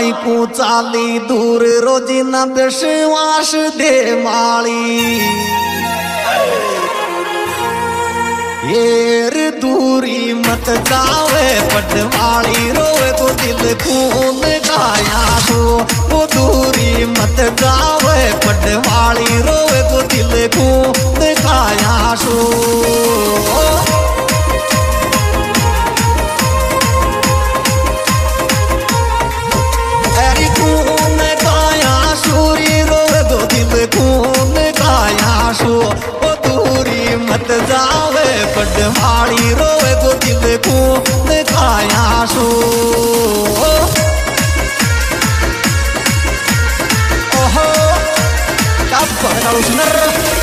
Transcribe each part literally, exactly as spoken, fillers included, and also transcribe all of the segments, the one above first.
माई को चाली दूर रोजी न विश्वास दे माली येर दूरी मत जावे पटवाली रोए तो दिल खून गाया तो वो दूरी मत जावे पटवाली रोए तो दिल खून गाया सो एरी खून गाया सूरी रोए तो दिल खून गाया सो वो दूरी मत जावे पटवाली रोए तो दिल खून गाया सो ओहो kabar harus bener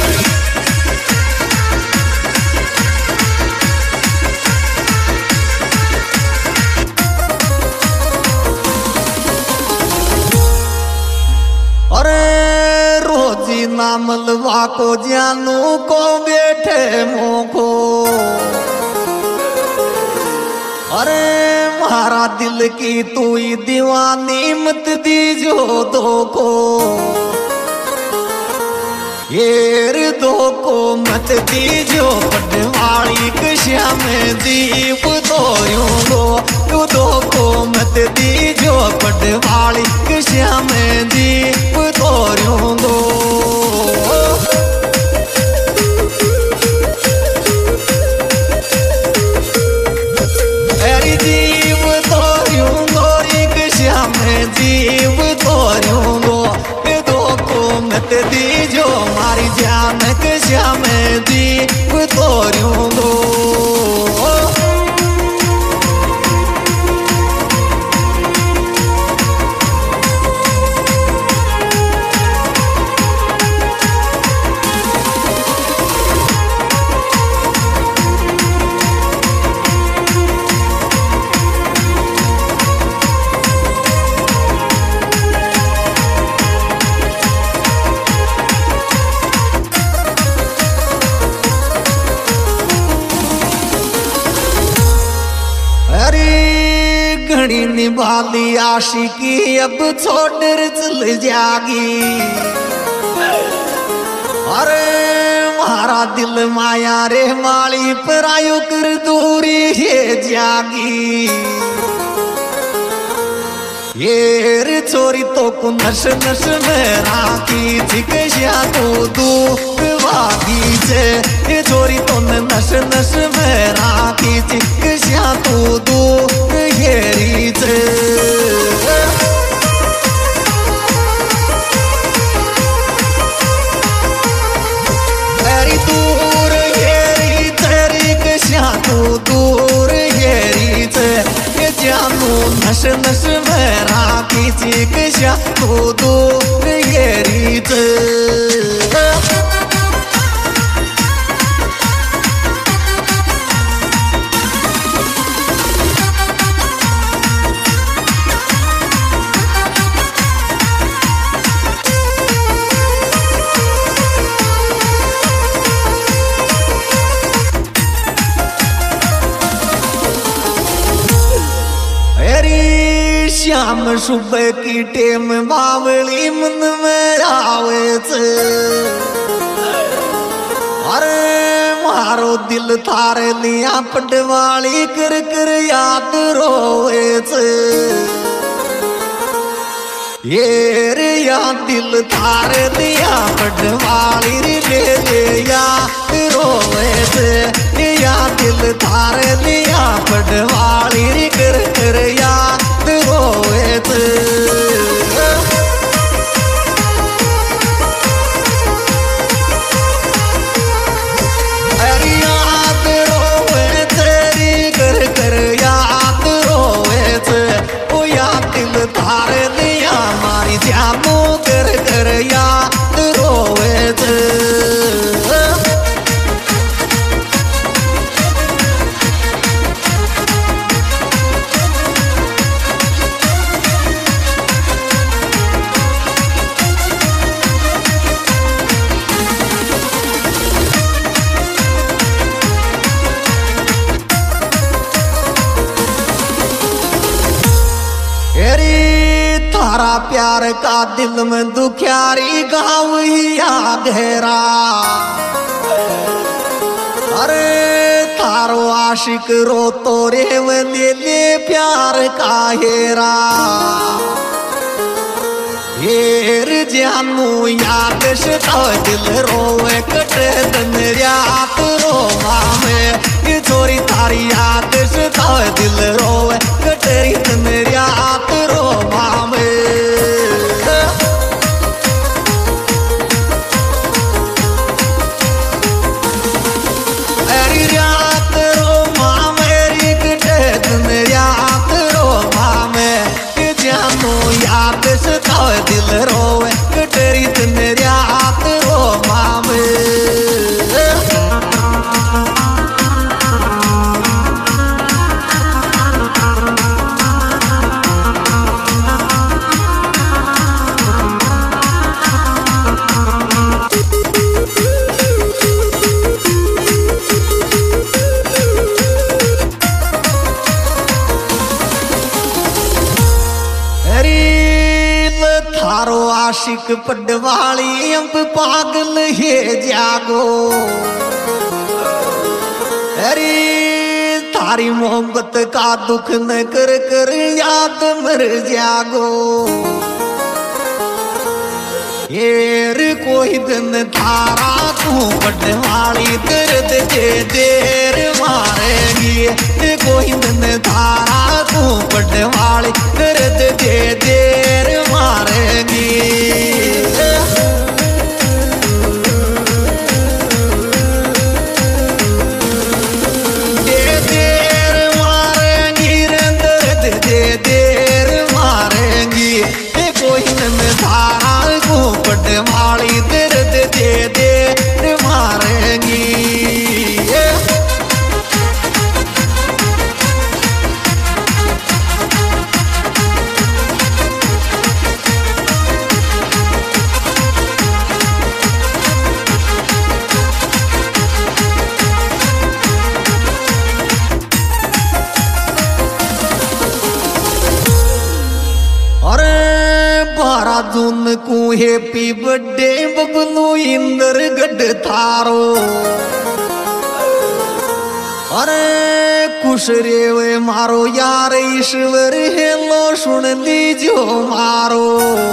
अरे रोजी नाम लवा को जानू को बैठे मोको अरे मारा दिल की तू ही दीवानी मत दीजो दो को येर दो को मत दीजो पटवाली कश्या में दीप तो यूं दो यू दो को मत दीजो पटवाली कश्या में दीप तो यूं दो एरी जीव तो यूं दो कश्या में जीव तो यूं दो दो को मत दीजो मारी जान कश्या में दीप तो यूं दो घड़ी निभाली आशिकी अब छोड़ चल जागी अरे मारा दिल माया रे माली पर आयो कर दूरी ये जागी ये रे चोरी तो को नश नश में राखी जिकशिया तो दूर वागी जे ये चोरी तो नश नश में राखी जिकशिया तो दूर येरी जे एरी दूर येरी तेरी कश्या तो दूर येरी जे ये जानू नश नश में राखी जिकशिया तो दूर येरी जे श्याम सुबह की टेम बावली मन में आवे अरे मारो दिल थारे लिया पटवाली कर कर याद रोवे ये रे या दिल थारे लिया पटवाली ले ले याद रोवे या दिल थारे लिया पटवाली कर कर याद रोवे अरे याद रोवे तेरी कर कर याद रोवे ओ याद दिल थारे लिया मारी जानू कर कर याद रोवे थारा प्यार का दिल में दुखियारी गाँव ही आ गहरा। अरे थारो आशिक रो तो रे ले ले प्यार का हेरा। हेर जानू याद सता दिल रोवे कटे दिन रात रो मामे छोरी थारी याद सता दिल रोवे कटे दिन रात रो मामे। अरे रात रो मामे कटे दिन रात रो मामे जानू याद सता दिल रोवे कटरी दिन रात रो मामे। थारो आशिक पडवाली अंब पागल है जागो। अरे थारी मोहब्बत का दुख न कर कर याद मर जागो। येर कोई दिन थारा तू पडवाली दर्द दे देर मारेगी। कोई दिन थारा तू पडवाली दर्द दे देर मारेगी। दे देर मारेगी दर्द दे देर मारेगी। कोई दिन थारा तू पडवाली दर्द दे देर मारेगी। जून को हैप्पी बर्थडे बबलू इंदर गढ़ थारो। अरे खुश रेवे मारो यार ईश्वर हेलो सुन लीजो मारो।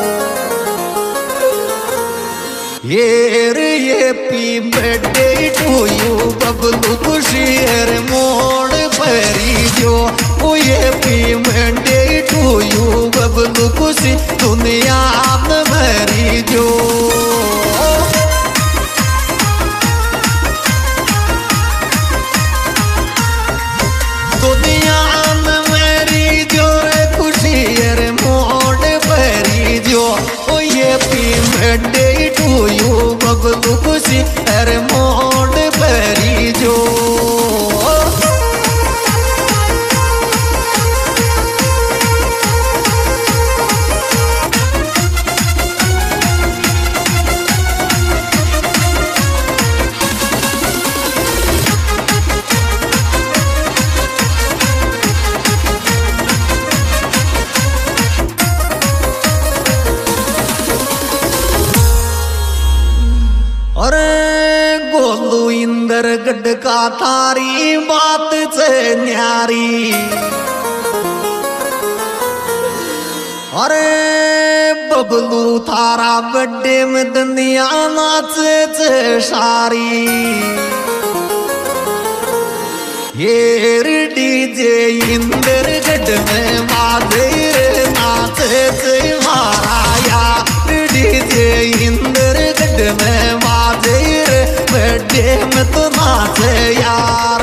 येर happy birthday to you Bablu खुशी हर मोड़ परी जो। ओ happy birthday to you Bablu खुशी दुनिया में मरी जो। दुनिया में मरी जो खुशी हर मोड़ परी जो। ओ happy birthday to you Bablu खुशी हर मोड़ परी जो। अरे गोलू इंदर गढ़ का थारी बात से न्यारी। अरे बबलू थारा बर्थडे में दुनिया नाचे सारी। ये डीजे इंदर गढ़ में बाजे नाचे मारा या। डीजे इंदर गढ़ में बर्थडे में तो नाचे यार।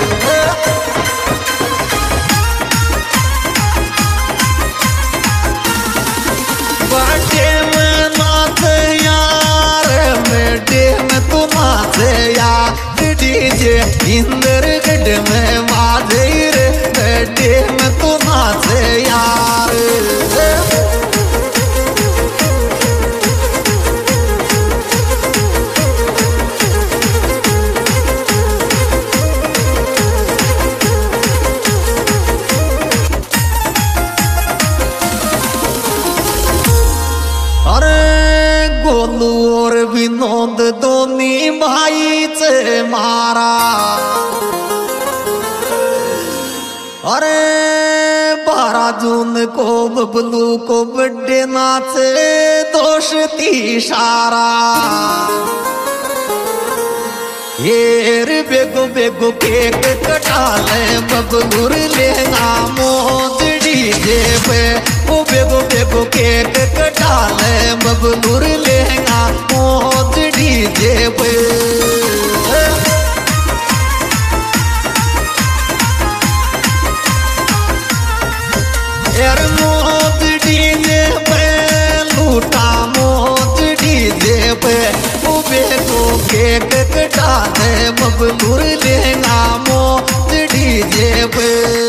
बर्थडे में नाचे यार बर्थडे में तो नाचे यार। डीजे इंदर गढ़ में बाजे बर्थडे में तो नाचे यार। अर्जुन को बबलू को बर्थडे नाचे दोस्ती सारा ये रे बेगो बेगो केक कटा ले बबलूर लेगा मोज डीजे पे ओ बेगो बेगो केक कटा ले बबलूर लेगा मोज डीजे पे यार मोज डीजे पे लूटा मोज डीजे पे ओ बेगो केक कटा ले बबलूर लेगा मोज डीजे पे।